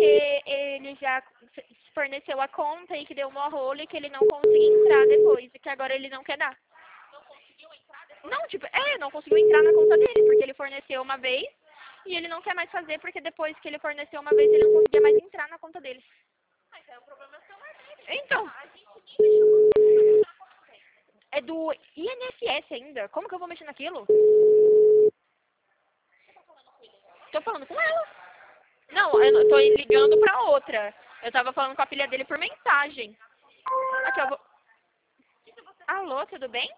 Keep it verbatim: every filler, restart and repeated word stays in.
porque ele já forneceu a conta e que deu uma rolo e que ele não conseguiu entrar depois e que agora ele não quer dar. Não, tipo, é, não conseguiu entrar na conta dele, porque ele forneceu uma vez e ele não quer mais fazer porque depois que ele forneceu uma vez ele não conseguia mais entrar na conta dele. Mas é o problema é celular dele. Então, A gente nem mexeu no é do I N S S ainda. Como que eu vou mexer naquilo? Tô falando com ela. Não, eu não- tô ligando pra outra. Eu tava falando com a filha dele por mensagem. Aqui, eu vou... Alô, tudo bem?